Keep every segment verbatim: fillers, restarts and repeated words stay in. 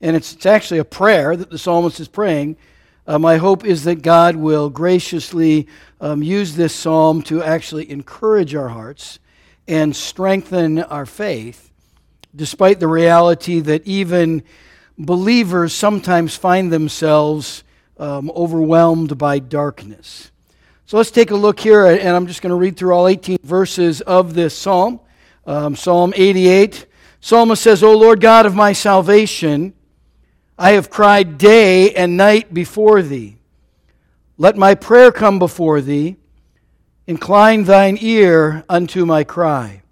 And it's, it's actually a prayer that the psalmist is praying. Uh, my hope is that God will graciously um, use this psalm to actually encourage our hearts and strengthen our faith, despite the reality that even believers sometimes find themselves um, overwhelmed by darkness. So let's take a look here, and I'm just going to read through all eighteen verses of this psalm. Um, Psalm eighty-eight. Psalmist says, O Lord God of my salvation, I have cried day and night before Thee. Let my prayer come before Thee. Incline Thine ear unto my cry.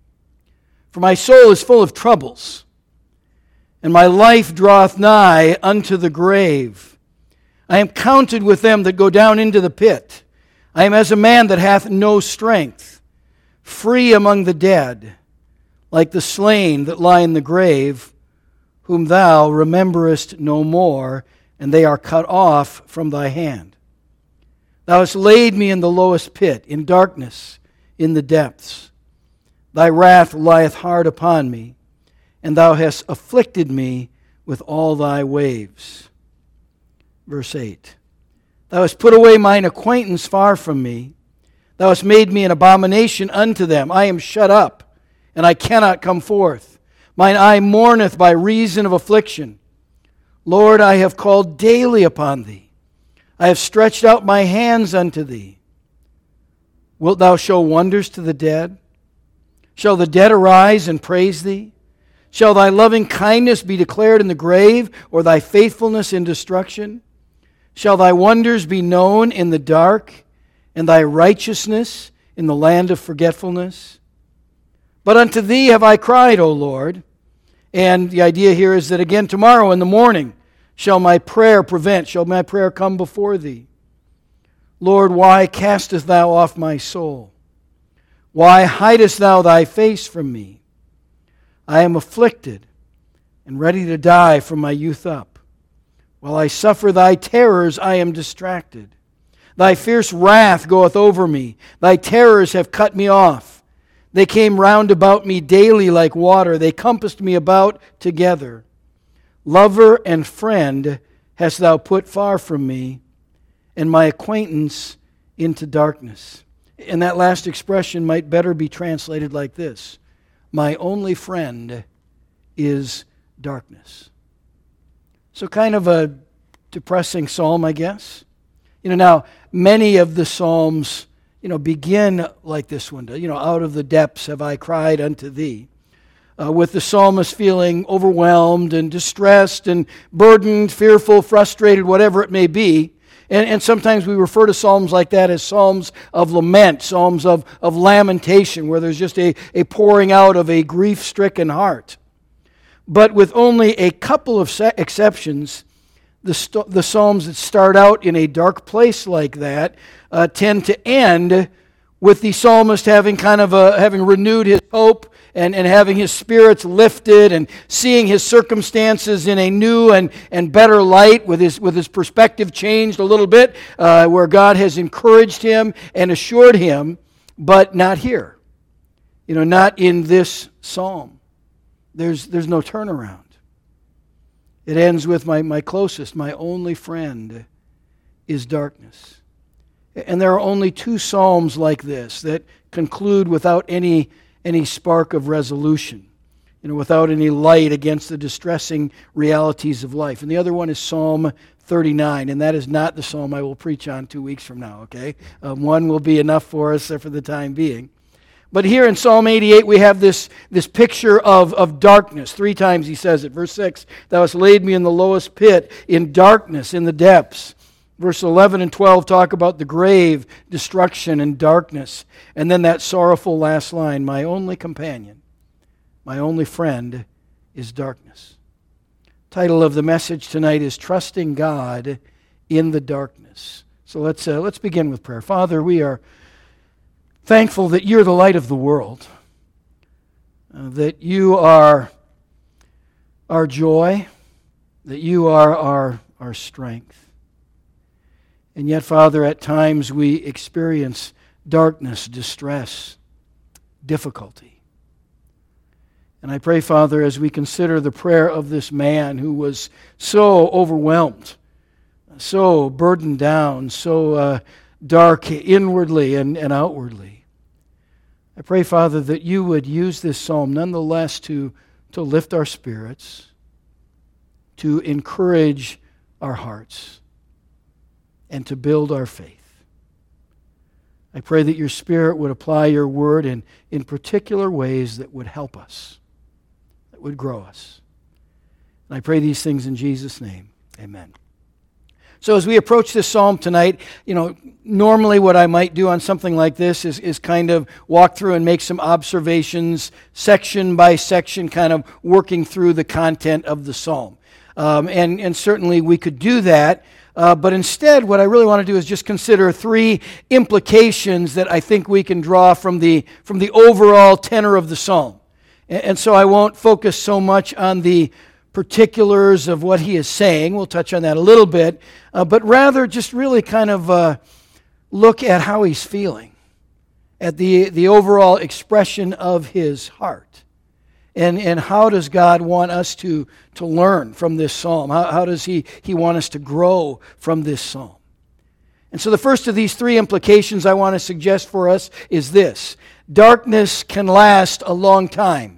For my soul is full of troubles, and my life draweth nigh unto the grave. I am counted with them that go down into the pit. I am as a man that hath no strength, free among the dead, like the slain that lie in the grave, whom Thou rememberest no more, and they are cut off from Thy hand. Thou hast laid me in the lowest pit, in darkness, in the depths. Thy wrath lieth hard upon me, and Thou hast afflicted me with all Thy waves. Verse eight. Thou hast put away mine acquaintance far from me. Thou hast made me an abomination unto them. I am shut up, and I cannot come forth. Mine eye mourneth by reason of affliction. Lord, I have called daily upon Thee. I have stretched out my hands unto Thee. Wilt Thou show wonders to the dead? Shall the dead arise and praise Thee? Shall Thy loving kindness be declared in the grave, or Thy faithfulness in destruction? Shall Thy wonders be known in the dark, and Thy righteousness in the land of forgetfulness? But unto Thee have I cried, O Lord. And the idea here is that again tomorrow in the morning shall my prayer prevent, shall my prayer come before Thee. Lord, why castest Thou off my soul? Why hidest Thou Thy face from me? I am afflicted and ready to die from my youth up. While I suffer Thy terrors, I am distracted. Thy fierce wrath goeth over me. Thy terrors have cut me off. They came round about me daily like water. They compassed me about together. Lover and friend hast Thou put far from me, and my acquaintance into darkness. And that last expression might better be translated like this: my only friend is darkness. So kind of a depressing psalm, I guess. You know, now, many of the psalms, you know, begin like this one does. You know, out of the depths have I cried unto Thee. Uh, with the psalmist feeling overwhelmed and distressed and burdened, fearful, frustrated, whatever it may be. And, and sometimes we refer to psalms like that as psalms of lament, psalms of, of lamentation, where there's just a, a pouring out of a grief-stricken heart. But with only a couple of exceptions, the, st- the psalms that start out in a dark place like that uh, tend to end with the psalmist having kind of a, having renewed his hope and, and having his spirits lifted and seeing his circumstances in a new and, and better light, with his with his perspective changed a little bit, uh, where God has encouraged him and assured him, but not here. You know, not in this psalm. There's there's no turnaround. It ends with my, my closest, my only friend is darkness. And there are only two psalms like this that conclude without any any spark of resolution, you know, without any light against the distressing realities of life. And the other one is Psalm thirty-nine, and that is not the psalm I will preach on two weeks from now, okay? Um, one will be enough for us for the time being. But here in Psalm eighty-eight, we have this, this picture of, of darkness. Three times he says it. Verse six, Thou hast laid me in the lowest pit, in darkness, in the depths. Verse eleven and twelve talk about the grave, destruction, and darkness. And then that sorrowful last line, my only companion, my only friend is darkness. Title of the message tonight is Trusting God in the Darkness. So let's uh, let's begin with prayer. Father, we are thankful that You're the light of the world, uh, that You are our joy, that You are our, our strength. And yet, Father, at times we experience darkness, distress, difficulty. And I pray, Father, as we consider the prayer of this man who was so overwhelmed, so burdened down, so uh, dark inwardly and, and outwardly, I pray, Father, that you would use this psalm nonetheless to, to lift our spirits, to encourage our hearts, and to build our faith. I pray that your Spirit would apply your word in, in particular ways that would help us, that would grow us. And I pray these things in Jesus' name. Amen. So as we approach this psalm tonight, you know, normally what I might do on something like this is, is kind of walk through and make some observations, section by section, kind of working through the content of the psalm. Um, and, and certainly we could do that. Uh, but instead, what I really want to do is just consider three implications that I think we can draw from the, from the overall tenor of the psalm. And, and so I won't focus so much on the particulars of what he is saying. We'll touch on that a little bit. Uh, but rather just really kind of uh, look at how he's feeling, at the, the overall expression of his heart. And, and how does God want us to, to learn from this psalm? How, how does he, he want us to grow from this psalm? And so the first of these three implications I want to suggest for us is this. Darkness can last a long time,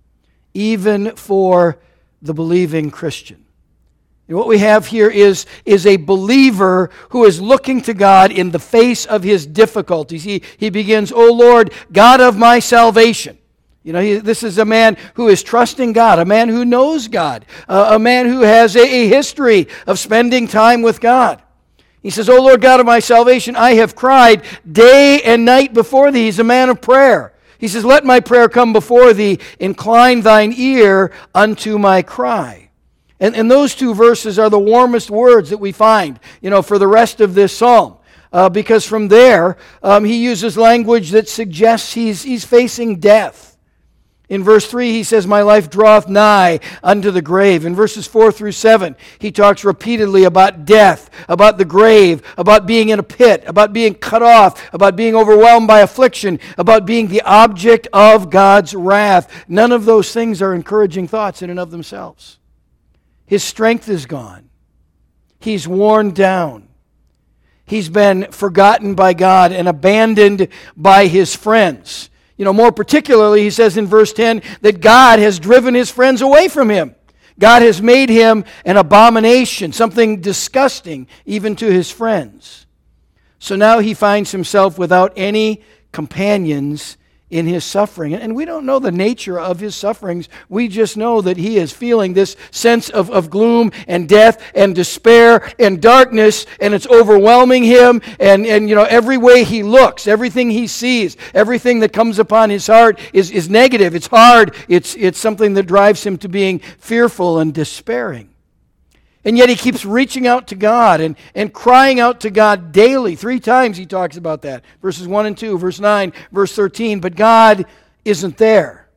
even for the believing Christian. And what we have here is, is a believer who is looking to God in the face of his difficulties. He, he begins, "O Lord, God of my salvation." You know, he, this is a man who is trusting God, a man who knows God, uh, a man who has a, a history of spending time with God. He says, "O Lord God of my salvation, I have cried day and night before thee." He's a man of prayer. He says, "Let my prayer come before thee, incline thine ear unto my cry." And, and those two verses are the warmest words that we find, you know, for the rest of this psalm. Uh, because from there, um, he uses language that suggests he's, he's facing death. In verse three, he says, "My life draweth nigh unto the grave." In verses four through seven, he talks repeatedly about death, about the grave, about being in a pit, about being cut off, about being overwhelmed by affliction, about being the object of God's wrath. None of those things are encouraging thoughts in and of themselves. His strength is gone. He's worn down. He's been forgotten by God and abandoned by his friends. You know, more particularly, he says in verse ten that God has driven his friends away from him. God has made him an abomination, something disgusting even to his friends. So now he finds himself without any companions in his suffering. And we don't know the nature of his sufferings. We just know that he is feeling this sense of, of gloom and death and despair and darkness, and it's overwhelming him. And, and you know, every way he looks, everything he sees, everything that comes upon his heart is, is negative. It's hard. It's, it's something that drives him to being fearful and despairing. And yet he keeps reaching out to God and, and crying out to God daily. Three times he talks about that. Verses one and two, verse nine, verse thirteen. But God isn't there.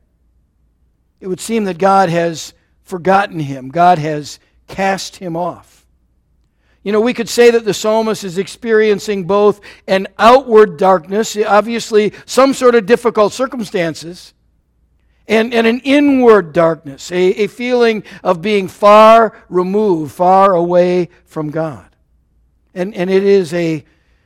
It would seem that God has forgotten him. God has cast him off. You know, we could say that the psalmist is experiencing both an outward darkness, obviously some sort of difficult circumstances, And, and an inward darkness, a, a feeling of being far removed, far away from God. And, and it is a,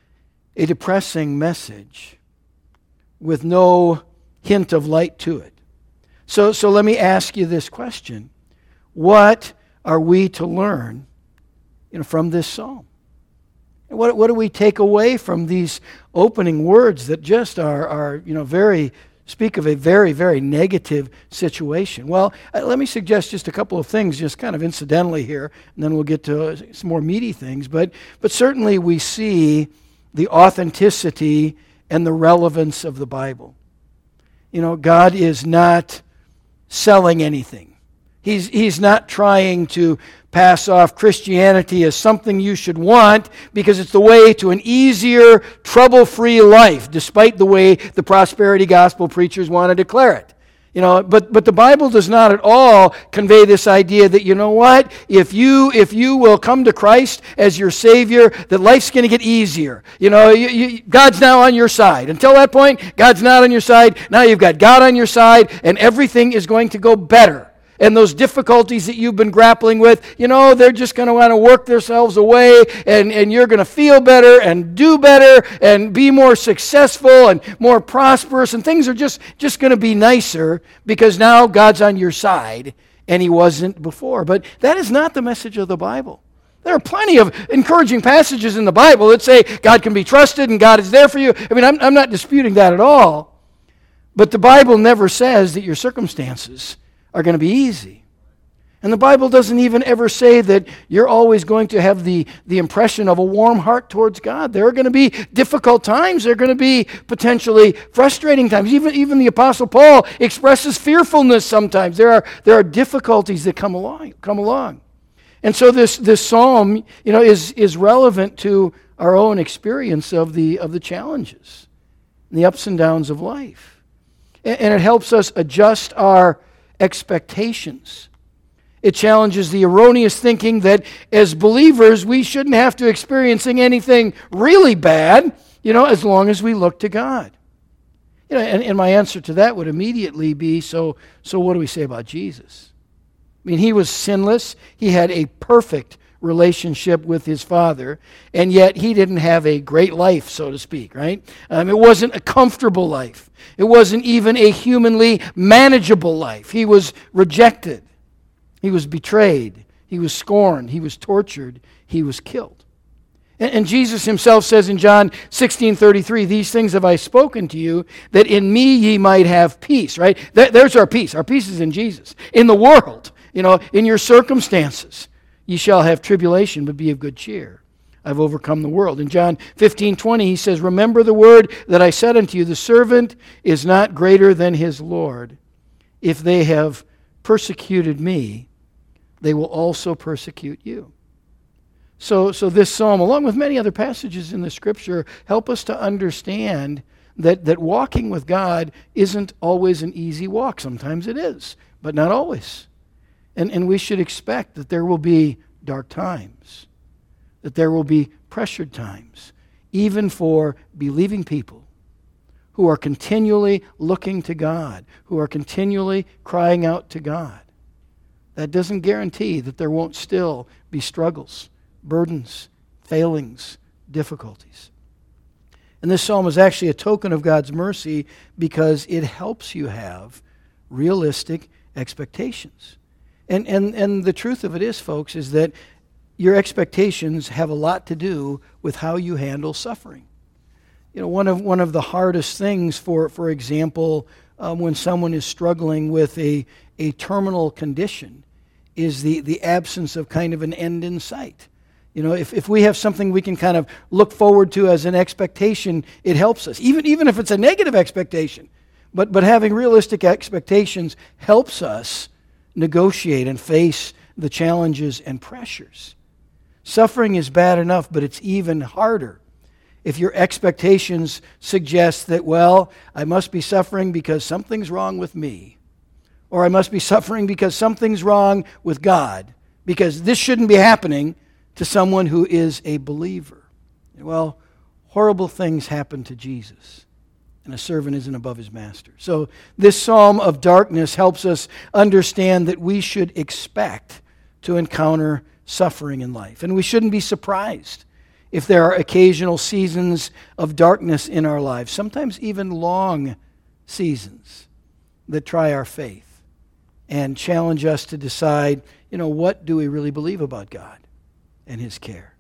a depressing message with no hint of light to it. So, so let me ask you this question. What are we to learn, you know, from this psalm? What, what do we take away from these opening words that just are, are you know, very... speak of a very, very negative situation? Well, uh, let me suggest just a couple of things, just kind of incidentally here, and then we'll get to uh, some more meaty things. But, but certainly we see the authenticity and the relevance of the Bible. You know, God is not selling anything. He's, he's not trying to pass off Christianity as something you should want because it's the way to an easier, trouble-free life, despite the way the prosperity gospel preachers want to declare it. You know, but but the Bible does not at all convey this idea that, you know what, if you if you will come to Christ as your Savior, that life's going to get easier. You know, you, you, God's now on your side. Until that point, God's not on your side. Now you've got God on your side, and everything is going to go better. And those difficulties that you've been grappling with, you know, they're just going to want to work themselves away, and, and you're going to feel better and do better and be more successful and more prosperous, and things are just, just going to be nicer because now God's on your side and He wasn't before. But that is not the message of the Bible. There are plenty of encouraging passages in the Bible that say God can be trusted and God is there for you. I mean, I'm, I'm not disputing that at all. But the Bible never says that your circumstances are going to be easy. And the Bible doesn't even ever say that you're always going to have the, the impression of a warm heart towards God. There are going to be difficult times. There are going to be potentially frustrating times. Even, even the Apostle Paul expresses fearfulness sometimes. There are, there are difficulties that come along. Come along. And so this, this psalm, you know, is, is relevant to our own experience of the, of the challenges and the ups and downs of life. And, and it helps us adjust our expectations. It challenges the erroneous thinking that as believers we shouldn't have to experiencing anything really bad, you know, as long as we look to God. You know, and, and my answer to that would immediately be, so so what do we say about Jesus? I mean, He was sinless. He had a perfect relationship with His Father, and yet He didn't have a great life, so to speak, right? Um, it wasn't a comfortable life. It wasn't even a humanly manageable life. He was rejected. He was betrayed. He was scorned. He was tortured. He was killed. And, and Jesus Himself says in John sixteen thirty-three, "These things have I spoken to you, that in me ye might have peace," right? That, there's our peace. Our peace is in Jesus. In the world, you know, in your circumstances, ye shall have tribulation, but be of good cheer. I've overcome the world. In John fifteen twenty, He says, "Remember the word that I said unto you, the servant is not greater than his Lord. If they have persecuted me, they will also persecute you." So, so this psalm, along with many other passages in the Scripture, help us to understand that, that walking with God isn't always an easy walk. Sometimes it is, but not always. And, and we should expect that there will be dark times, that there will be pressured times, even for believing people who are continually looking to God, who are continually crying out to God. That doesn't guarantee that there won't still be struggles, burdens, failings, difficulties. And this psalm is actually a token of God's mercy because it helps you have realistic expectations. And, and, and the truth of it is, folks, is that your expectations have a lot to do with how you handle suffering. You know, one of one of the hardest things, for for example, um, when someone is struggling with a, a terminal condition, is the, the absence of kind of an end in sight. You know, if, if we have something we can kind of look forward to as an expectation, it helps us, even, even if it's a negative expectation. But, but having realistic expectations helps us negotiate and face the challenges and pressures. Suffering is bad enough, but it's even harder if your expectations suggest that, well, I must be suffering because something's wrong with me, or I must be suffering because something's wrong with God, because this shouldn't be happening to someone who is a believer. Well, horrible things happen to Jesus, and a servant isn't above his master. So this psalm of darkness helps us understand that we should expect to encounter suffering in life. And we shouldn't be surprised if there are occasional seasons of darkness in our lives, sometimes even long seasons that try our faith and challenge us to decide, you know, what do we really believe about God and His care?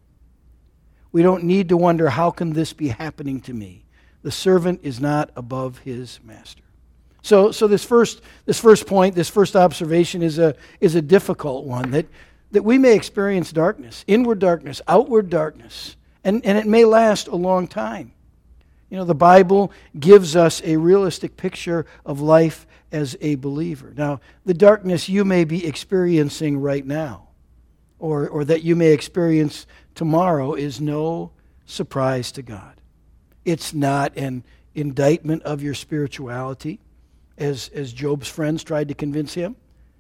We don't need to wonder, how can this be happening to me? The servant is not above his master. So, so this first this first point, this first observation is a is a difficult one, that that we may experience darkness, inward darkness, outward darkness, and, and it may last a long time. You know, the Bible gives us a realistic picture of life as a believer. Now, the darkness you may be experiencing right now, or, or that you may experience tomorrow, is no surprise to God. It's not an indictment of your spirituality. as, as Job's friends tried to convince him.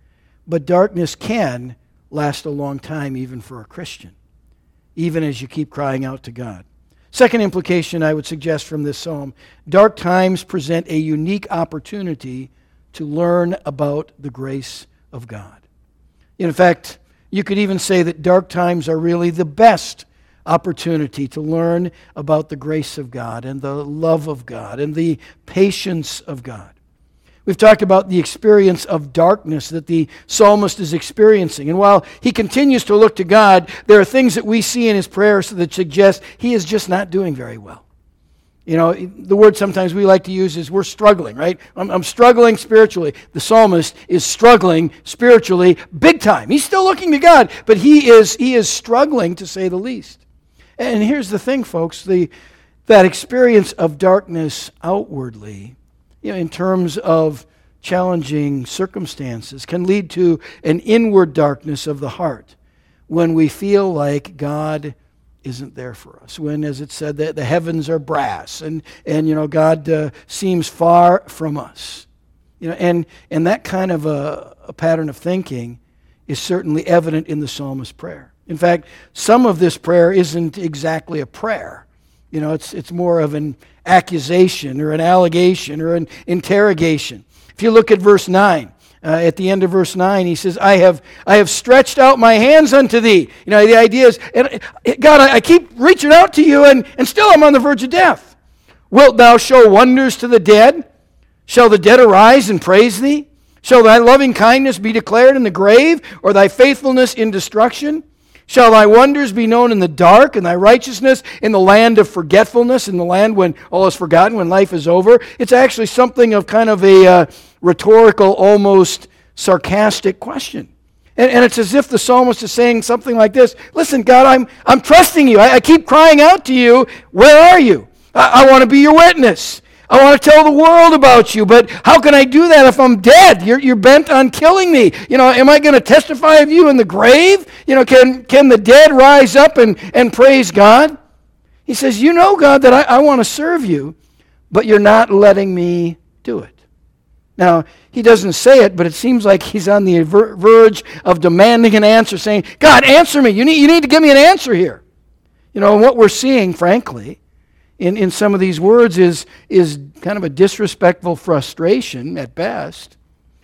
But darkness can last a long time even for a Christian, even as you keep crying out to God. Second implication I would suggest from this psalm, dark times present a unique opportunity to learn about the grace of God. In fact, you could even say that dark times are really the best opportunity to learn about the grace of God and the love of God and the patience of God. We've talked about the experience of darkness that the psalmist is experiencing. And while he continues to look to God, there are things that we see in his prayers that suggest he is just not doing very well. You know, the word sometimes we like to use is we're struggling, right? I'm, I'm struggling spiritually. The psalmist is struggling spiritually big time. He's still looking to God, but he is he is struggling, to say the least. And here's the thing, folks, the that experience of darkness outwardly, you know, in terms of challenging circumstances, can lead to an inward darkness of the heart when we feel like God isn't there for us. When, as it said, that the heavens are brass and, and you know, God uh, seems far from us. You know, and, and that kind of a, a pattern of thinking is certainly evident in the psalmist's prayer. In fact, some of this prayer isn't exactly a prayer. You know, it's it's more of an accusation or an allegation or an interrogation. If you look at verse nine, uh, at the end of verse nine, he says, I have I have stretched out my hands unto thee. You know, the idea is, and God, I, I keep reaching out to you, and, and still I'm on the verge of death. Wilt thou show wonders to the dead? Shall the dead arise and praise thee? Shall thy loving kindness be declared in the grave, or thy faithfulness in destruction? Shall thy wonders be known in the dark, and thy righteousness in the land of forgetfulness, in the land when all is forgotten, when life is over? It's actually something of kind of a uh, rhetorical, almost sarcastic question. And, and it's as if the psalmist is saying something like this: listen, God, I'm, I'm trusting you. I, I keep crying out to you. Where are you? I, I want to be your witness. I want to tell the world about you, but how can I do that if I'm dead? You're, you're bent on killing me. You know, am I going to testify of you in the grave? You know, can, can the dead rise up and, and praise God? He says, you know, God, that I, I want to serve you, but you're not letting me do it. Now, he doesn't say it, but it seems like he's on the ver- verge of demanding an answer, saying, God, answer me. You need, you need to give me an answer here. You know, and what we're seeing, frankly, In, in some of these words is, is kind of a disrespectful frustration at best,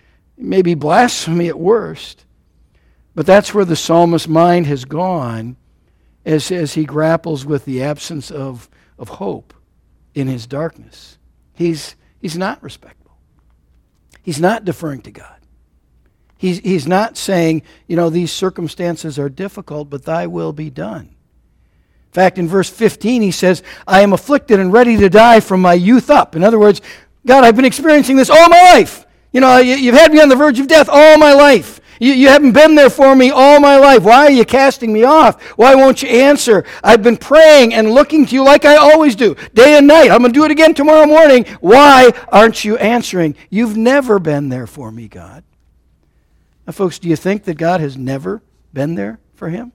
maybe blasphemy at worst. But that's where the psalmist's mind has gone as, as he grapples with the absence of, of hope in his darkness. He's, he's not respectful. He's not deferring to God. He's, he's not saying, you know, these circumstances are difficult, but thy will be done. In fact, in verse fifteen, he says, I am afflicted and ready to die from my youth up. In other words, God, I've been experiencing this all my life. You know, you, you've had me on the verge of death all my life. You, you haven't been there for me all my life. Why are you casting me off? Why won't you answer? I've been praying and looking to you like I always do, day and night. I'm going to do it again tomorrow morning. Why aren't you answering? You've never been there for me, God. Now, folks, do you think that God has never been there for him?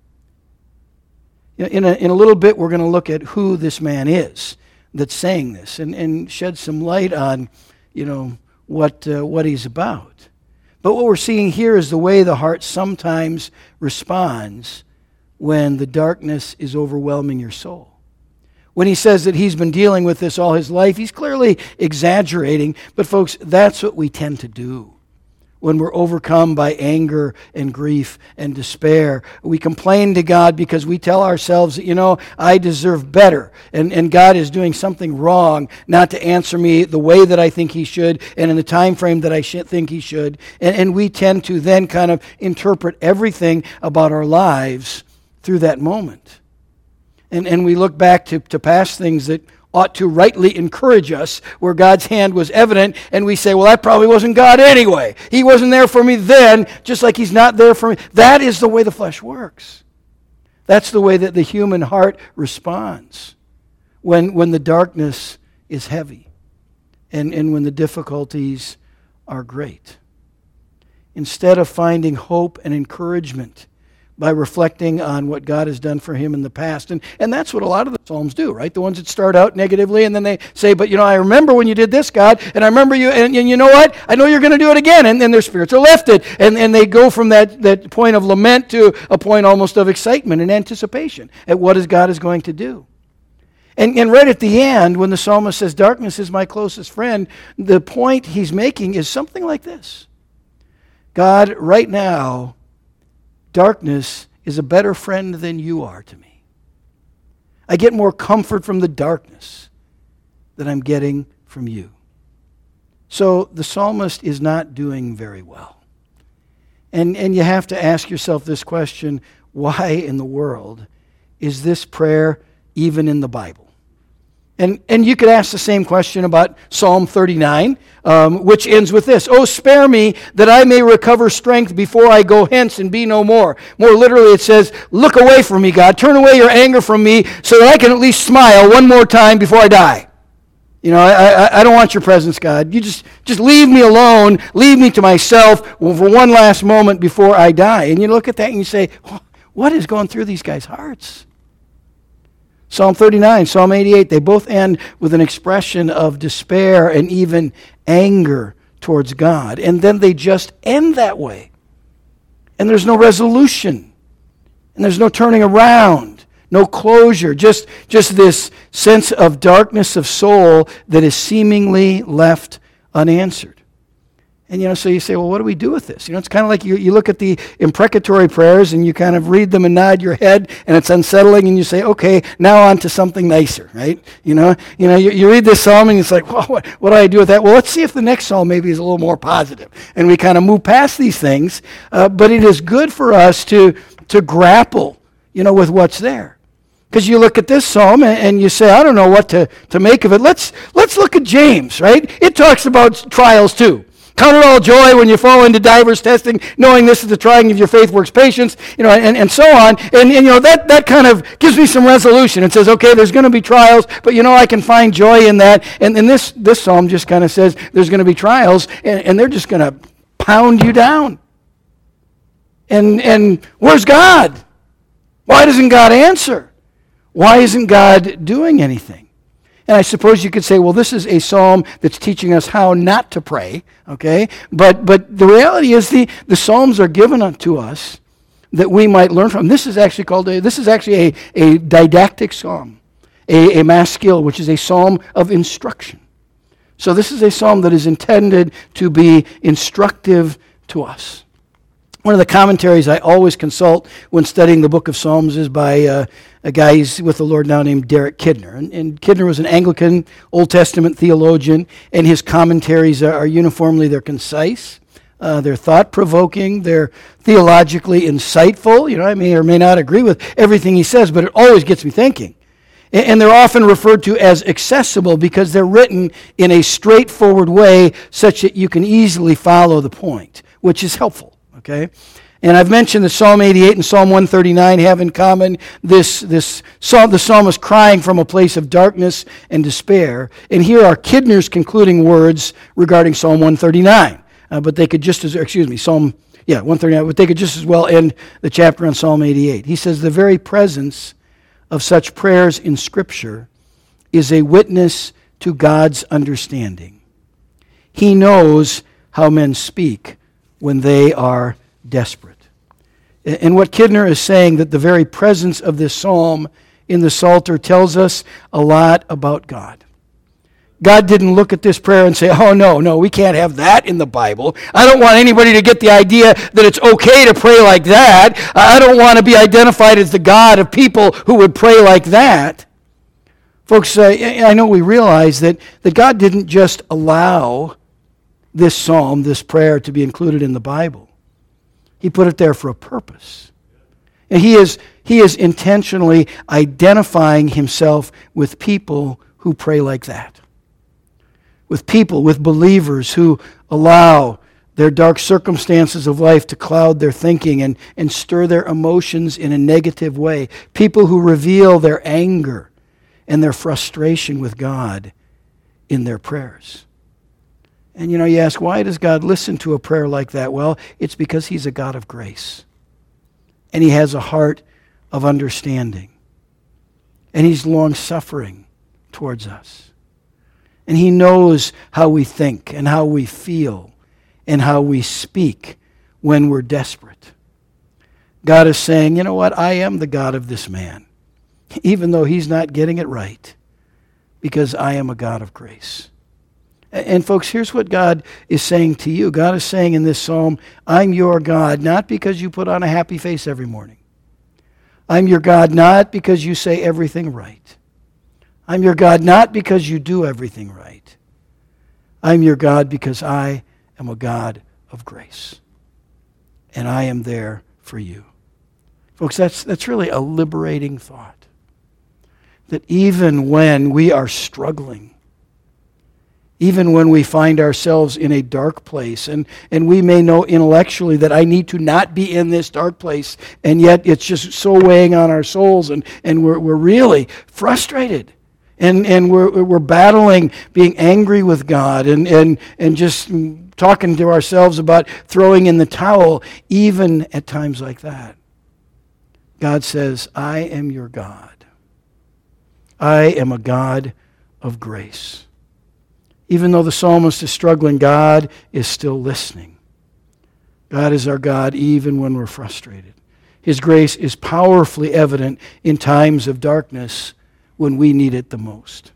In a, in a little bit, we're going to look at who this man is that's saying this and, and shed some light on, you know, what uh, what he's about. But what we're seeing here is the way the heart sometimes responds when the darkness is overwhelming your soul. When he says that he's been dealing with this all his life, he's clearly exaggerating. But folks, that's what we tend to do. When we're overcome by anger and grief and despair, we complain to God because we tell ourselves that, you know, I deserve better, and, and God is doing something wrong not to answer me the way that I think he should and in the time frame that I should think he should. And, and we tend to then kind of interpret everything about our lives through that moment. And, and we look back to, to past things that ought to rightly encourage us, where God's hand was evident, and we say, well, that probably wasn't God anyway. He wasn't there for me then, just like he's not there for me. That is the way the flesh works. That's the way that the human heart responds when, when the darkness is heavy and, and when the difficulties are great. Instead of finding hope and encouragement by reflecting on what God has done for him in the past. And, and that's what a lot of the Psalms do, right? The ones that start out negatively and then they say, but you know, I remember when you did this, God, and I remember you, and, and you know what? I know you're going to do it again. And then their spirits are lifted. And, and they go from that, that point of lament to a point almost of excitement and anticipation at what is God is going to do. And, and right at the end, when the psalmist says, darkness is my closest friend, the point he's making is something like this. God, right now, darkness is a better friend than you are to me. I get more comfort from the darkness than I'm getting from you. So the psalmist is not doing very well. And, and you have to ask yourself this question, why in the world is this prayer even in the Bible? And, and you could ask the same question about Psalm thirty-nine, um, which ends with this. Oh, spare me that I may recover strength before I go hence and be no more. More literally it says, look away from me, God. Turn away your anger from me so that I can at least smile one more time before I die. You know, I, I, I don't want your presence, God. You just, just leave me alone. Leave me to myself for one last moment before I die. And you look at that and you say, what is going through these guys' hearts? Psalm thirty-nine, Psalm eighty-eight, they both end with an expression of despair and even anger towards God. And then they just end that way. And there's no resolution. And there's no turning around. No closure. Just, just this sense of darkness of soul that is seemingly left unanswered. And, you know, so you say, well, what do we do with this? You know, it's kind of like you, you look at the imprecatory prayers and you kind of read them and nod your head and it's unsettling and you say, okay, now on to something nicer, right? You know, you know, you, you read this psalm and it's like, well, what, what do I do with that? Well, let's see if the next psalm maybe is a little more positive. And we kind of move past these things. Uh, but it is good for us to, to grapple, you know, with what's there. Because you look at this psalm and, and you say, I don't know what to, to make of it. Let's, let's look at James, right? It talks about trials too. Count it all joy when you fall into divers testing, knowing this is the trying of your faith works patience, you know, and, and so on. And, and you know, that, that kind of gives me some resolution. It says, okay, there's going to be trials, but you know, I can find joy in that. And, and this, this psalm just kind of says there's going to be trials, and, and they're just going to pound you down. And, and where's God? Why doesn't God answer? Why isn't God doing anything? And I suppose you could say, well, this is a psalm that's teaching us how not to pray, okay? But but the reality is the, the psalms are given unto us that we might learn from. This is actually called a, this is actually a, a didactic psalm, a, a maskil, which is a psalm of instruction. So this is a psalm that is intended to be instructive to us. One of the commentaries I always consult when studying the book of Psalms is by uh, a guy who's with the Lord now named Derek Kidner. And, and Kidner was an Anglican Old Testament theologian, and his commentaries are, are uniformly, they're concise, uh, they're thought-provoking, they're theologically insightful. You know, I may or may not agree with everything he says, but it always gets me thinking. And, and they're often referred to as accessible because they're written in a straightforward way such that you can easily follow the point, which is helpful. Okay, and I've mentioned that Psalm eighty-eight and Psalm one thirty-nine have in common this, this psalm, the psalmist crying from a place of darkness and despair. And here are Kidner's concluding words regarding Psalm one thirty-nine. Uh, but they could just as, excuse me, Psalm, yeah, one thirty-nine, but they could just as well end the chapter on Psalm eighty-eight. He says, the very presence of such prayers in Scripture is a witness to God's understanding. He knows how men speak when they are desperate. And what Kidner is saying, that the very presence of this psalm in the Psalter tells us a lot about God. God didn't look at this prayer and say, oh, no, no, we can't have that in the Bible. I don't want anybody to get the idea that it's okay to pray like that. I don't want to be identified as the God of people who would pray like that. Folks, uh, I know we realize that, that God didn't just allow this psalm, this prayer, to be included in the Bible. He put it there for a purpose. And he is, he is intentionally identifying himself with people who pray like that. With people, with believers who allow their dark circumstances of life to cloud their thinking and, and stir their emotions in a negative way. People who reveal their anger and their frustration with God in their prayers. And, you know, you ask, why does God listen to a prayer like that? Well, it's because he's a God of grace. and he has a heart of understanding. And he's long-suffering towards us. And he knows how we think and how we feel and how we speak when we're desperate. God is saying, you know what, I am the God of this man, even though he's not getting it right, because I am a God of grace. And folks, here's what God is saying to you. God is saying in this psalm, I'm your God, not because you put on a happy face every morning. I'm your God not because you say everything right. I'm your God not because you do everything right. I'm your God because I am a God of grace. And I am there for you. Folks, that's, that's really a liberating thought. That even when we are struggling, even when we find ourselves in a dark place, and, and we may know intellectually that I need to not be in this dark place, and yet it's just so weighing on our souls, and, and we're, we're really frustrated. And, and we're, we're battling being angry with God and, and, and just talking to ourselves about throwing in the towel, even at times like that. God says, I am your God. I am a God of grace. Even though the psalmist is struggling, God is still listening. God is our God even when we're frustrated. His grace is powerfully evident in times of darkness when we need it the most.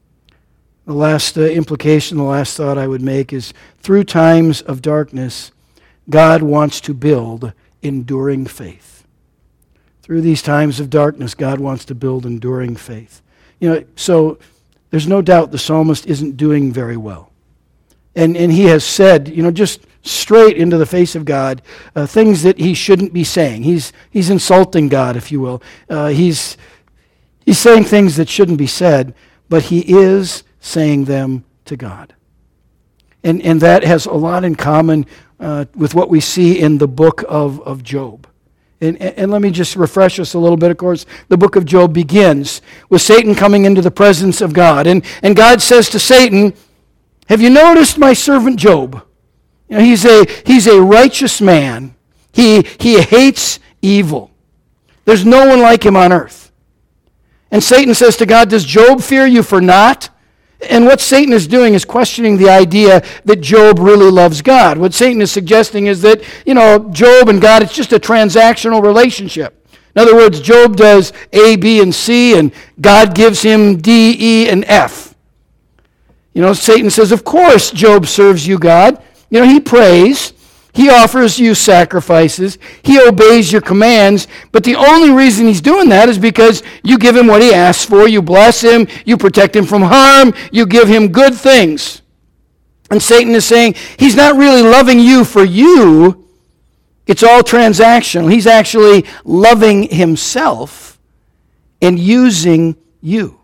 The last uh, implication, the last thought I would make is through times of darkness, God wants to build enduring faith. Through these times of darkness, God wants to build enduring faith. You know, so there's no doubt the psalmist isn't doing very well. And and he has said, you know, just straight into the face of God, uh, things that he shouldn't be saying. He's he's insulting God, if you will. Uh, he's he's saying things that shouldn't be said, but he is saying them to God. And and that has a lot in common uh, with what we see in the book of, of Job. And, and let me just refresh us a little bit. Of course, the book of Job begins with Satan coming into the presence of God. And, and God says to Satan, have you noticed my servant Job? You know, he's a, he's a righteous man. He, he hates evil. There's no one like him on earth. And Satan says to God, does Job fear you for naught? And what Satan is doing is questioning the idea that Job really loves God. What Satan is suggesting is that, you know, Job and God, it's just a transactional relationship. In other words, Job does A, B, and C, and God gives him D, E, and F. You know, Satan says, of course Job serves you, God. You know, he prays. He offers you sacrifices. He obeys your commands. But the only reason he's doing that is because you give him what he asks for. You bless him. You protect him from harm. You give him good things. And Satan is saying, he's not really loving you for you. It's all transactional. He's actually loving himself and using you.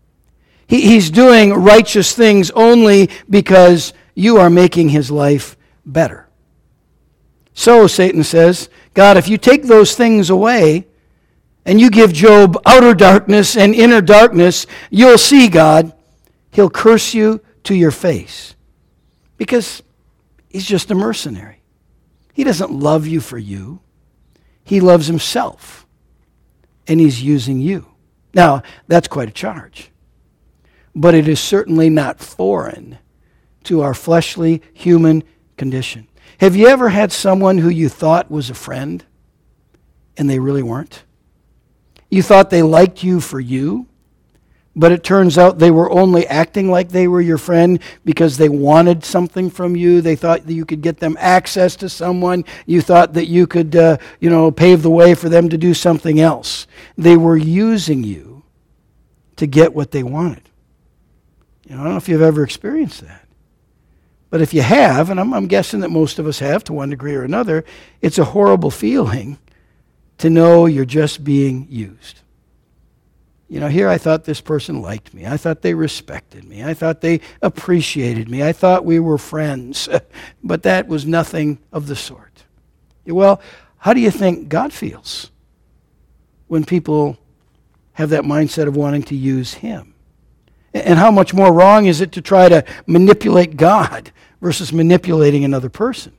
He, he's doing righteous things only because you are making his life better. So, Satan says, God, if you take those things away and you give Job outer darkness and inner darkness, you'll see, God, he'll curse you to your face. Because he's just a mercenary. He doesn't love you for you. He loves himself. And he's using you. Now, that's quite a charge. But it is certainly not foreign to our fleshly human condition. Have you ever had someone who you thought was a friend and they really weren't? You thought they liked you for you, but it turns out they were only acting like they were your friend because they wanted something from you. They thought that you could get them access to someone. You thought that you could, uh, you know, pave the way for them to do something else. They were using you to get what they wanted. You know, I don't know if you've ever experienced that. But if you have, and I'm, I'm guessing that most of us have to one degree or another, it's a horrible feeling to know you're just being used. You know, here I thought this person liked me. I thought they respected me. I thought they appreciated me. I thought we were friends. But that was nothing of the sort. Well, how do you think God feels when people have that mindset of wanting to use him? And how much more wrong is it to try to manipulate God versus manipulating another person?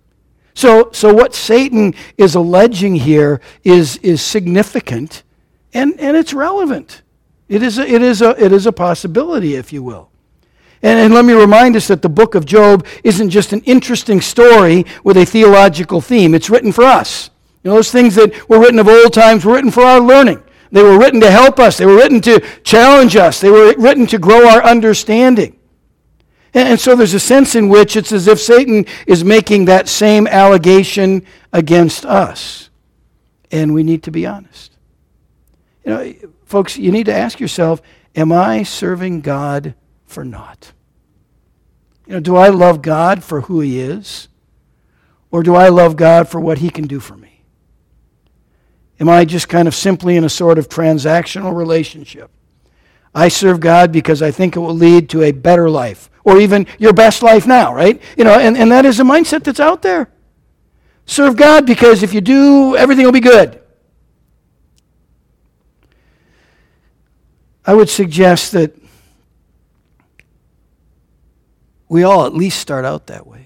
So, so what Satan is alleging here is, is significant, and, and it's relevant. It is, a, it, is a, it is a possibility, if you will. And, and let me remind us that the book of Job isn't just an interesting story with a theological theme. It's written for us. You know, those things that were written of old times were written for our learning. They were written to help us. They were written to challenge us. They were written to grow our understanding. And, and so there's a sense in which it's as if Satan is making that same allegation against us. And we need to be honest. You know, folks, you need to ask yourself, am I serving God for naught? You know, do I love God for who he is? Or do I love God for what he can do for me? Am I just kind of simply in a sort of transactional relationship? I serve God because I think it will lead to a better life, or even your best life now, right? You know, and, and that is a mindset that's out there. Serve God because if you do, everything will be good. I would suggest that we all at least start out that way.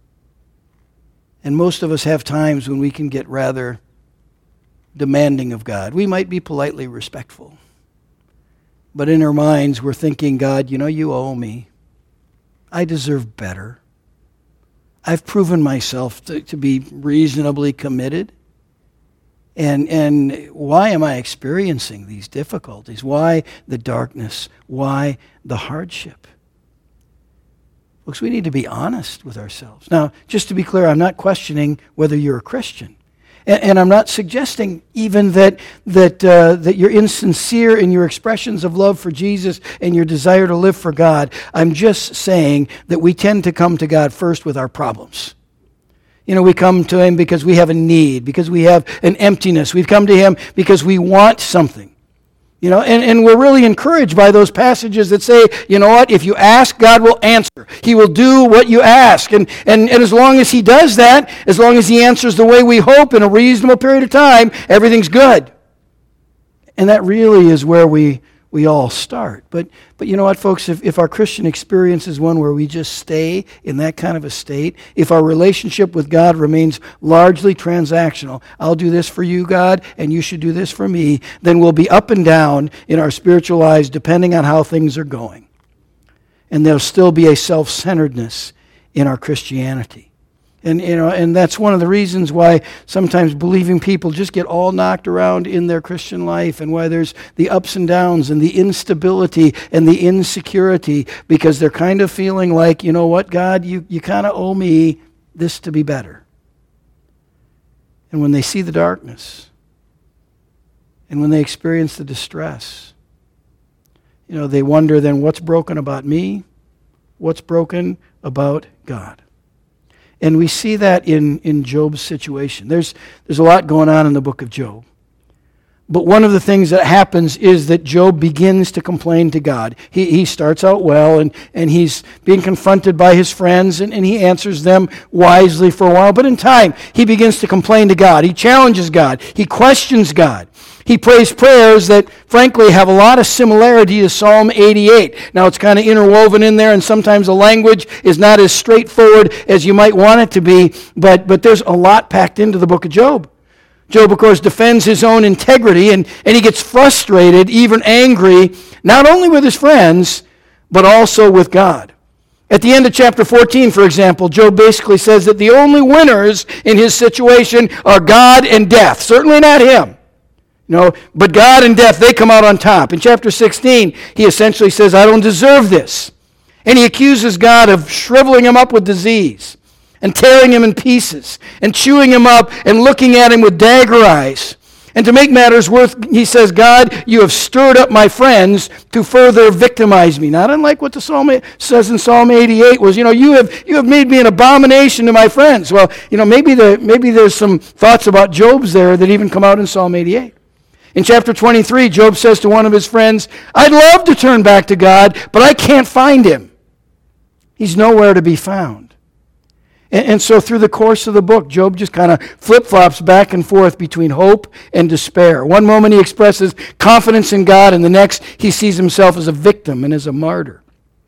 And most of us have times when we can get rather demanding of God. We might be politely respectful. But in our minds, we're thinking, God, you know, you owe me. I deserve better. I've proven myself to, to be reasonably committed. And, and why am I experiencing these difficulties? Why the darkness? Why the hardship? Folks, we need to be honest with ourselves. Now, just to be clear, I'm not questioning whether you're a Christian. And, and I'm not suggesting even that, that, uh, that you're insincere in your expressions of love for Jesus and your desire to live for God. I'm just saying that we tend to come to God first with our problems. You know, we come to him because we have a need, because we have an emptiness. We've come to him because we want something. You know, and, and we're really encouraged by those passages that say, you know what, if you ask, God will answer. He will do what you ask. And, and, and as long as he does that, as long as he answers the way we hope in a reasonable period of time, everything's good. And that really is where we, we all start. But but you know what, folks, if, if our Christian experience is one where we just stay in that kind of a state, if our relationship with God remains largely transactional, I'll do this for you, God, and you should do this for me, then we'll be up and down in our spiritual lives depending on how things are going. And there'll still be a self-centeredness in our Christianity. And you know, and that's one of the reasons why sometimes believing people just get all knocked around in their Christian life, and why there's the ups and downs and the instability and the insecurity, because they're kind of feeling like, you know what, God, you, you kind of owe me this to be better. And when they see the darkness, and when they experience the distress, you know, they wonder then, what's broken about me? What's broken about God? And we see that in, in Job's situation. There's, there's a lot going on in the book of Job. But one of the things that happens is that Job begins to complain to God. He, he starts out well, and, and he's being confronted by his friends, and, and he answers them wisely for a while. But in time, he begins to complain to God. He challenges God. He questions God. He prays prayers that, frankly, have a lot of similarity to Psalm eighty-eight. Now, it's kind of interwoven in there, and sometimes the language is not as straightforward as you might want it to be, but, but there's a lot packed into the book of Job. Job, of course, defends his own integrity, and, and he gets frustrated, even angry, not only with his friends, but also with God. At the end of chapter fourteen, for example, Job basically says that the only winners in his situation are God and death. Certainly not him. No, but God and death, they come out on top. In chapter sixteen, he essentially says, I don't deserve this. And he accuses God of shriveling him up with disease, and tearing him in pieces, and chewing him up, and looking at him with dagger eyes. And to make matters worse, he says, God, you have stirred up my friends to further victimize me. Not unlike what the Psalm says in Psalm eighty-eight was, you know, you have you have made me an abomination to my friends. Well, you know, maybe the maybe there's some thoughts about Job's there that even come out in Psalm eighty-eight. In chapter twenty-three, Job says to one of his friends, I'd love to turn back to God, but I can't find him. He's nowhere to be found. And, and so through the course of the book, Job just kind of flip-flops back and forth between hope and despair. One moment he expresses confidence in God, and the next he sees himself as a victim and as a martyr.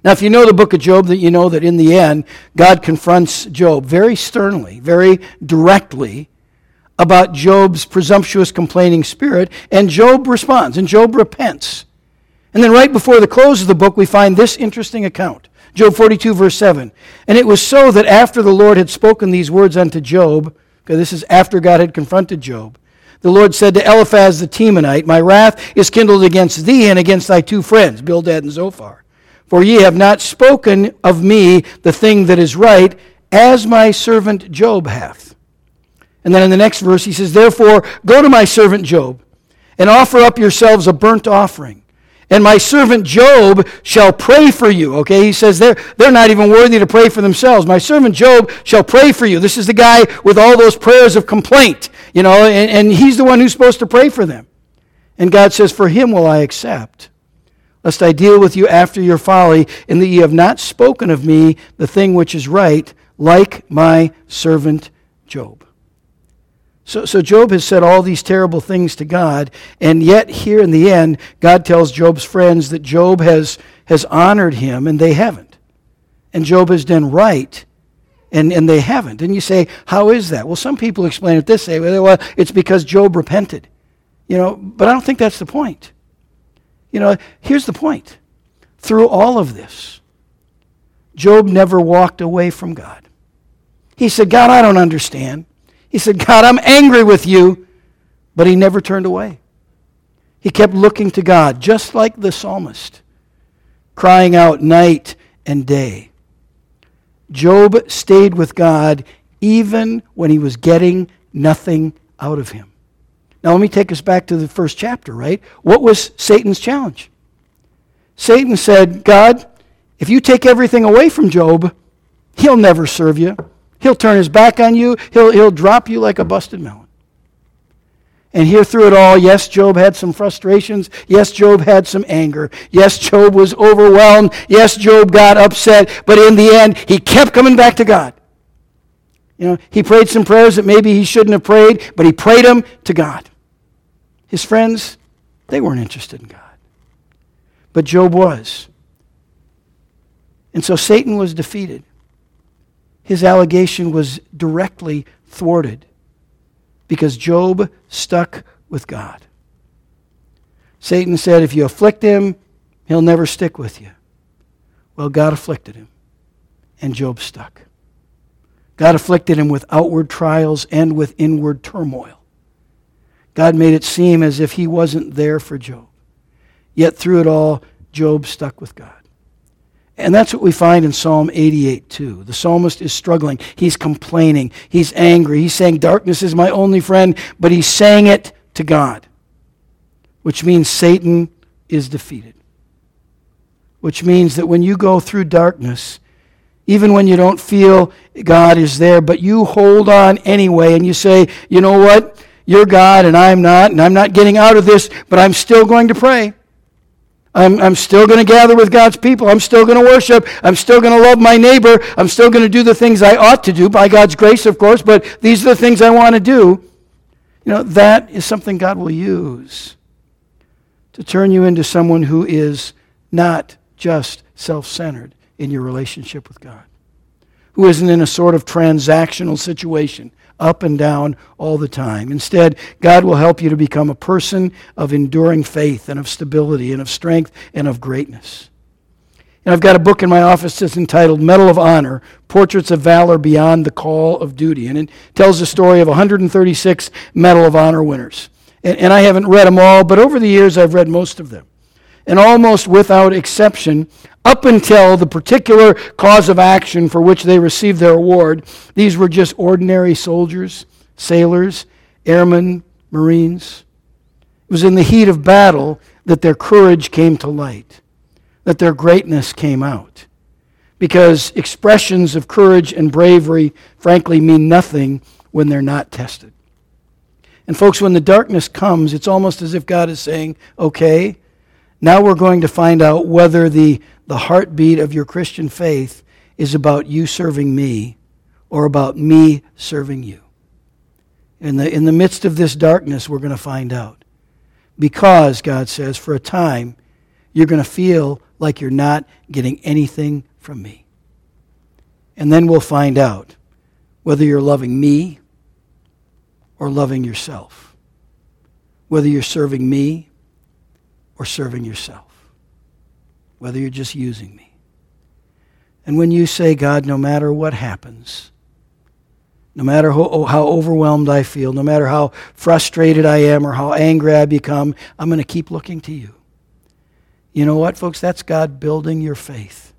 Now, if you know the book of Job, that you know that in the end, God confronts Job very sternly, very directly about Job's presumptuous complaining spirit, and Job responds, and Job repents. And then right before the close of the book, we find this interesting account. Job forty-two, verse seven. And it was so that after the Lord had spoken these words unto Job, okay, this is after God had confronted Job, the Lord said to Eliphaz the Temanite, My wrath is kindled against thee and against thy two friends, Bildad and Zophar. For ye have not spoken of me the thing that is right, as my servant Job hath. And then in the next verse he says, Therefore go to my servant Job, and offer up yourselves a burnt offering. And my servant Job shall pray for you. Okay, he says they're, they're not even worthy to pray for themselves. My servant Job shall pray for you. This is the guy with all those prayers of complaint, you know, and, and he's the one who's supposed to pray for them. And God says, For him will I accept, lest I deal with you after your folly, in that ye have not spoken of me the thing which is right, like my servant Job. So, so Job has said all these terrible things to God, and yet here in the end, God tells Job's friends that Job has, has honored him, and they haven't. And Job has done right, and, and they haven't. And you say, how is that? Well, some people explain it this way. Well, it's because Job repented. You know, but I don't think that's the point. You know, here's the point. Through all of this, Job never walked away from God. He said, God, I don't understand. He said, God, I'm angry with you. But he never turned away. He kept looking to God, just like the psalmist, crying out night and day. Job stayed with God even when he was getting nothing out of him. Now let me take us back to the first chapter, right? What was Satan's challenge? Satan said, God, if you take everything away from Job, he'll never serve you. He'll turn his back on you. He'll, he'll drop you like a busted melon. And here through it all, yes, Job had some frustrations. Yes, Job had some anger. Yes, Job was overwhelmed. Yes, Job got upset. But in the end, he kept coming back to God. You know, he prayed some prayers that maybe he shouldn't have prayed, but he prayed them to God. His friends, they weren't interested in God. But Job was. And so Satan was defeated. His allegation was directly thwarted because Job stuck with God. Satan said, if you afflict him, he'll never stick with you. Well, God afflicted him, and Job stuck. God afflicted him with outward trials and with inward turmoil. God made it seem as if he wasn't there for Job. Yet through it all, Job stuck with God. And that's what we find in Psalm eighty-eight too. The psalmist is struggling. He's complaining. He's angry. He's saying, darkness is my only friend, but he's saying it to God, which means Satan is defeated. Which means that when you go through darkness, even when you don't feel God is there, but you hold on anyway and you say, you know what? You're God and I'm not, and I'm not getting out of this, but I'm still going to pray. I'm, I'm still going to gather with God's people. I'm still going to worship. I'm still going to love my neighbor. I'm still going to do the things I ought to do, by God's grace, of course, but these are the things I want to do. You know, that is something God will use to turn you into someone who is not just self-centered in your relationship with God, who isn't in a sort of transactional situation, up and down all the time. Instead, God will help you to become a person of enduring faith and of stability and of strength and of greatness. And I've got a book in my office that's entitled Medal of Honor, Portraits of Valor Beyond the Call of Duty. And it tells the story of one hundred thirty-six Medal of Honor winners. And, and I haven't read them all, but over the years I've read most of them. And almost without exception, up until the particular cause of action for which they received their award, these were just ordinary soldiers, sailors, airmen, Marines. It was in the heat of battle that their courage came to light, that their greatness came out. Because expressions of courage and bravery, frankly, mean nothing when they're not tested. And folks, when the darkness comes, it's almost as if God is saying, okay, now we're going to find out whether the, the heartbeat of your Christian faith is about you serving me or about me serving you. In the, in the midst of this darkness, we're going to find out. Because, God says, for a time, you're going to feel like you're not getting anything from me. And then we'll find out whether you're loving me or loving yourself, whether you're serving me or serving yourself, whether you're just using me. And when you say, God, no matter what happens, no matter how, how overwhelmed I feel, no matter how frustrated I am or how angry I become, I'm going to keep looking to you. You know what, folks? That's God building your faith,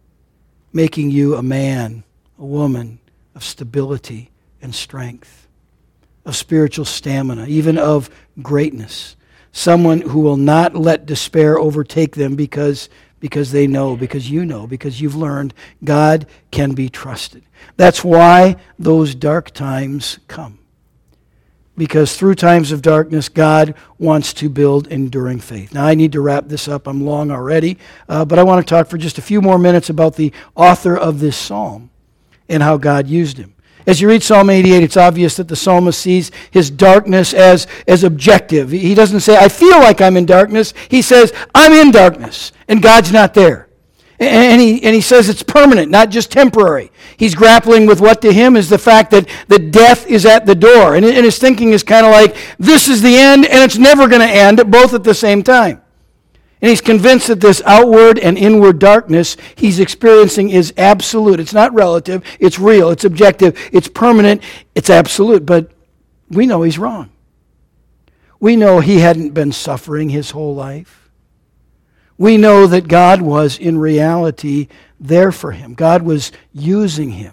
making you a man, a woman of stability and strength, of spiritual stamina, even of greatness. Someone who will not let despair overtake them because, because they know, because you know, because you've learned God can be trusted. That's why those dark times come. Because through times of darkness, God wants to build enduring faith. Now, I need to wrap this up. I'm long already. Uh, but I want to talk for just a few more minutes about the author of this psalm and how God used him. As you read Psalm eighty-eight, it's obvious that the psalmist sees his darkness as, as objective. He doesn't say, I feel like I'm in darkness. He says, I'm in darkness, and God's not there. And he, and he says it's permanent, not just temporary. He's grappling with what to him is the fact that the death is at the door. And, and his thinking is kind of like, this is the end, and it's never going to end, both at the same time. And he's convinced that this outward and inward darkness he's experiencing is absolute. It's not relative. It's real. It's objective. It's permanent. It's absolute. But we know he's wrong. We know he hadn't been suffering his whole life. We know that God was in reality there for him. God was using him.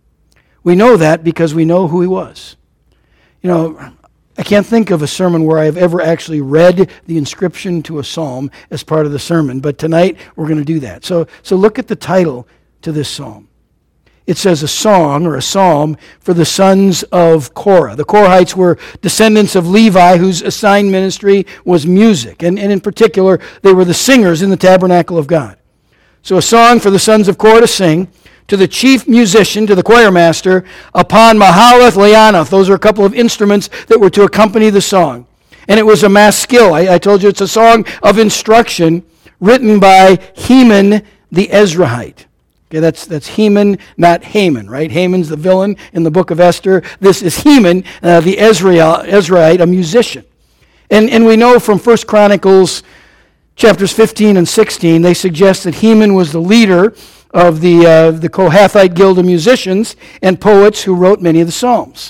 We know that because we know who he was. You know, I can't think of a sermon where I've ever actually read the inscription to a psalm as part of the sermon, but tonight we're going to do that. So, so look at the title to this psalm. It says a song or a psalm for the sons of Korah. The Korahites were descendants of Levi, whose assigned ministry was music. And, and in particular, they were the singers in the tabernacle of God. So a song for the sons of Korah to sing to the chief musician, to the choir master, upon Mahalath Leanoth. Those are a couple of instruments that were to accompany the song. And it was a maskil. I, I told you it's a song of instruction written by Heman the Ezrahite. Okay, that's that's Heman, not Haman, right? Haman's the villain in the book of Esther. This is Heman, uh, the Ezraite, a musician. And, and we know from First Chronicles chapters fifteen and sixteen, they suggest that Heman was the leader of the, uh, the Kohathite Guild of musicians and poets who wrote many of the Psalms.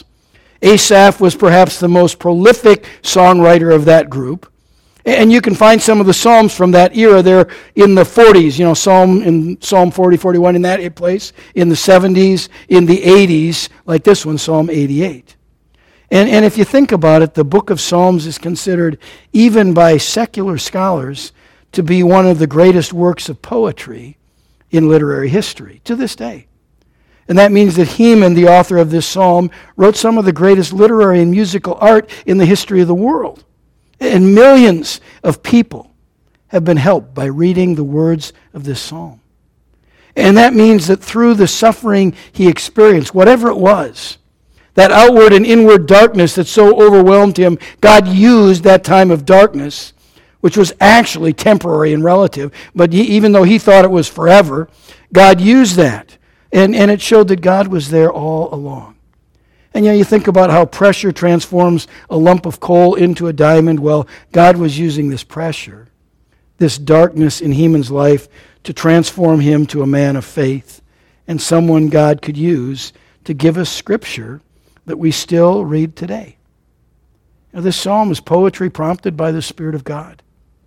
Asaph was perhaps the most prolific songwriter of that group. And you can find some of the Psalms from that era there in the forties, you know, Psalm in Psalm forty, forty-one in that place, in the seventies, in the eighties, like this one, Psalm eighty-eight. And, and if you think about it, the book of Psalms is considered, even by secular scholars, to be one of the greatest works of poetry in literary history to this day. And that means that Heman, the author of this psalm, wrote some of the greatest literary and musical art in the history of the world. And millions of people have been helped by reading the words of this psalm. And that means that through the suffering he experienced, whatever it was, that outward and inward darkness that so overwhelmed him, God used that time of darkness, which was actually temporary and relative, but he, even though he thought it was forever, God used that. And, and it showed that God was there all along. And you know, you think about how pressure transforms a lump of coal into a diamond. Well, God was using this pressure, this darkness in Heman's life, to transform him to a man of faith and someone God could use to give us scripture that we still read today. Now, this psalm is poetry prompted by the Spirit of God,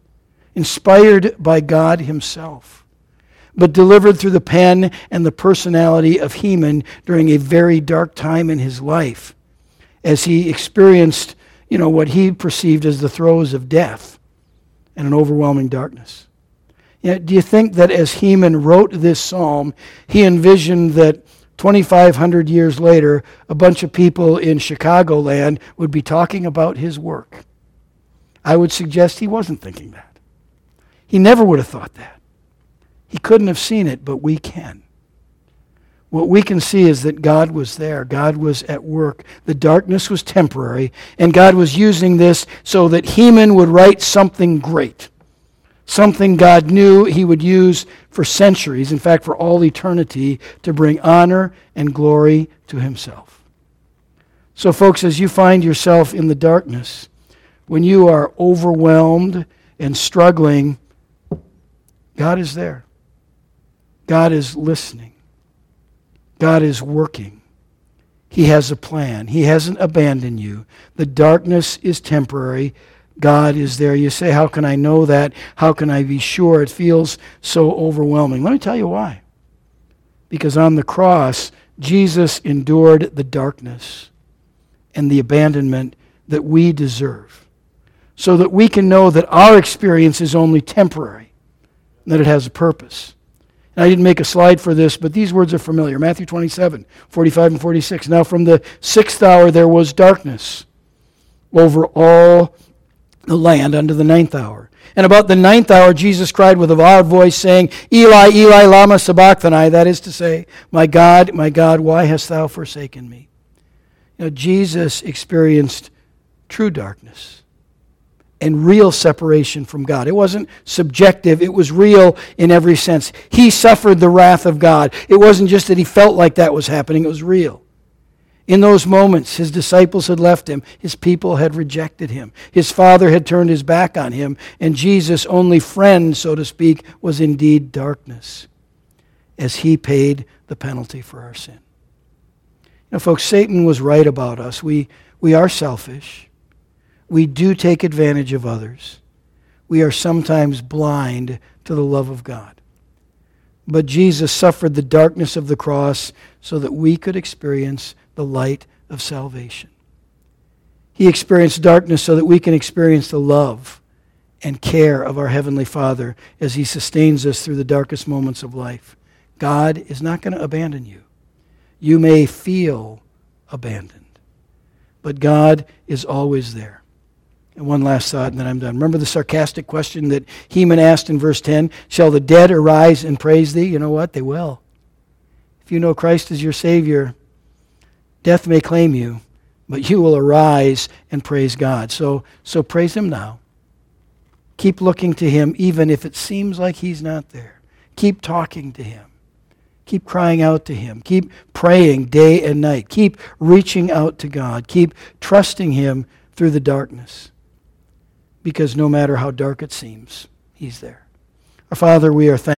inspired by God himself, but delivered through the pen and the personality of Heman during a very dark time in his life as he experienced, you know, what he perceived as the throes of death and an overwhelming darkness. You know, do you think that as Heman wrote this psalm, he envisioned that twenty-five hundred years later, a bunch of people in Chicagoland would be talking about his work? I would suggest he wasn't thinking that. He never would have thought that. He couldn't have seen it, but we can. What we can see is that God was there. God was at work. The darkness was temporary, and God was using this so that Heman would write something great, something God knew he would use for centuries, in fact, for all eternity, to bring honor and glory to himself. So, folks, as you find yourself in the darkness, when you are overwhelmed and struggling, God is there. God is listening. God is working. He has a plan. He hasn't abandoned you. The darkness is temporary. God is there. You say, how can I know that? How can I be sure? It feels so overwhelming. Let me tell you why. Because on the cross, Jesus endured the darkness and the abandonment that we deserve, so that we can know that our experience is only temporary, and that it has a purpose. And I didn't make a slide for this, but these words are familiar. Matthew twenty-seven, forty-five and forty-six. Now from the sixth hour there was darkness over all the land unto the ninth hour. And about the ninth hour Jesus cried with a loud voice, saying, Eli, Eli, lama sabachthani, that is to say, My God, my God, why hast thou forsaken me? You know, Jesus experienced true darkness and real separation from God. It wasn't subjective, it was real in every sense. He suffered the wrath of God. It wasn't just that he felt like that was happening, it was real. In those moments, his disciples had left him. His people had rejected him. His Father had turned his back on him. And Jesus' only friend, so to speak, was indeed darkness, as he paid the penalty for our sin. You know, folks, Satan was right about us. We, we are selfish. We do take advantage of others. We are sometimes blind to the love of God. But Jesus suffered the darkness of the cross so that we could experience the light of salvation. He experienced darkness so that we can experience the love and care of our Heavenly Father as he sustains us through the darkest moments of life. God is not going to abandon you. You may feel abandoned, but God is always there. And one last thought, and then I'm done. Remember the sarcastic question that Heman asked in verse ten? Shall the dead arise and praise thee? You know what? They will. If you know Christ as your Savior, death may claim you, but you will arise and praise God. So, so praise him now. Keep looking to him even if it seems like he's not there. Keep talking to him. Keep crying out to him. Keep praying day and night. Keep reaching out to God. Keep trusting him through the darkness. Because no matter how dark it seems, he's there. Our Father, we are thankful.